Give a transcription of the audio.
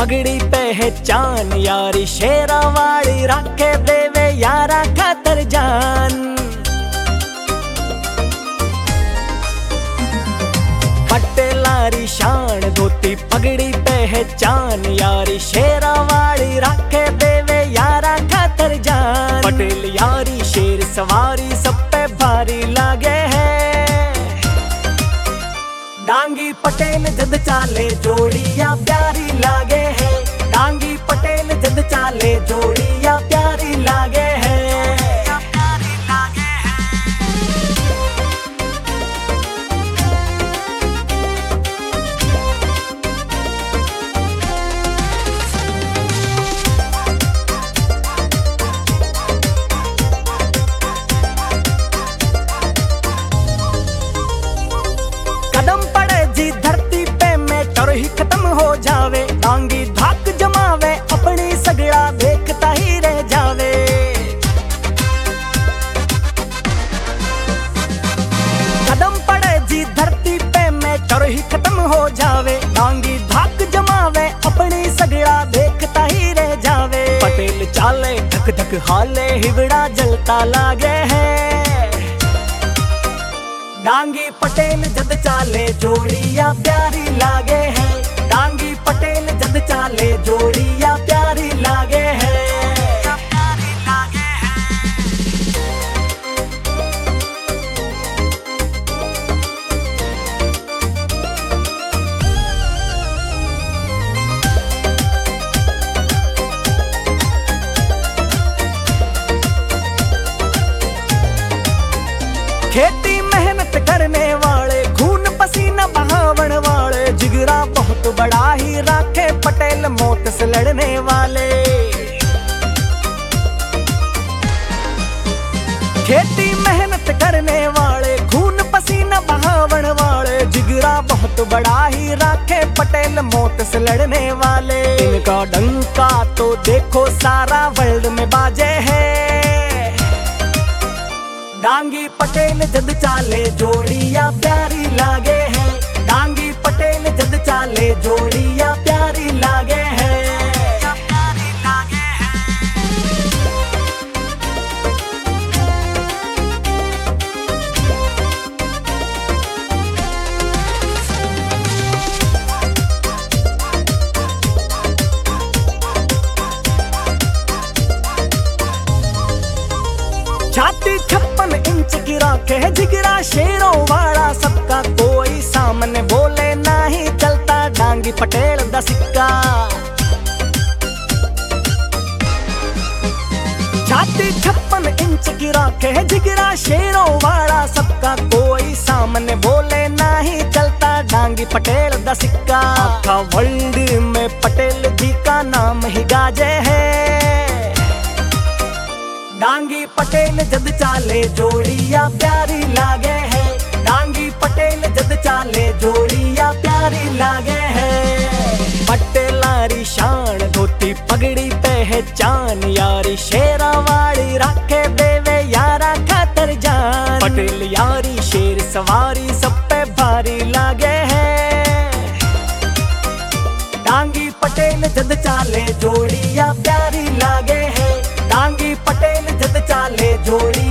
पगड़ी पहचान यारी शेरावाड़ी राखे देवे यारा खातर जान। पटेलारी शान धोती पगड़ी पहचान यारी शेरावाड़ी राखे देवे यारा खातर जान। पटेल यारी शेर सवारी सब पे भारी लागे है। डांगी पटेल जद चाले जोड़िया प्यारी लागे है। डांगी पटेल जद चाले जोड़िया प्यारी लागे है। खत्म हो जावे डांगी धाक जमावे अपनी सगड़ा देखता ही रह जावे। कदम पड़े जी धरती पे मैं कर ही खत्म हो जावे। डांगी धाक जमावे अपनी सगड़ा देखता ही रह जावे। पटेल चाले धक धक हाले हिवड़ा जलता लागे है। डांगी पटेल जद चाले जोड़िया प्यारी लागे है। डांगी पटेल जद चाले जोड़िया प्यारी लागे है। खेती मेहनत करने वाले खून पसीना बहावन वाले जिगरा बहुत बड़ा ही राखे पटेल मौत से लड़ने वाले। खेती मेहनत करने वाले खून पसीना बहावन वाले जिगरा बहुत बड़ा ही राखे पटेल मौत से लड़ने वाले। इनका डंका तो देखो सारा वर्ल्ड में बाजे है। डांगी पटेल जद चाले जोड़िया प्यारी लागे है। डांगी पटेल जद चाले जोड़िया प्यारी लागे है। छाती 56 इंच की राखे है जिगरा शेरों वाला सबका। कोई सामने बोले नहीं चलता डांगी पटेल दा सिक्का। छाती 56 इंच की राखे है जिगरा शेरों वाला सबका। कोई सामने बोले नहीं चलता डांगी पटेल दा सिक्का। आखा वर्ल्ड में पटेल जी का नाम ही गाजे है। डांगी पटेल जद चाले जोड़िया प्यारी लागे है। डांगी पटेल जद चाले जोड़िया प्यारी लागे है। पटेलारी शान धोती पगड़ी पहचान यारी शेरावाड़ी राखे देवे यारा खातर जान। पटेल यारी शेर सवारी सब पे भारी लागे है। डांगी पटेल जद चाले जोड़िया प्यारी लागे है। डांगी पटेल जद चाले जोड़ी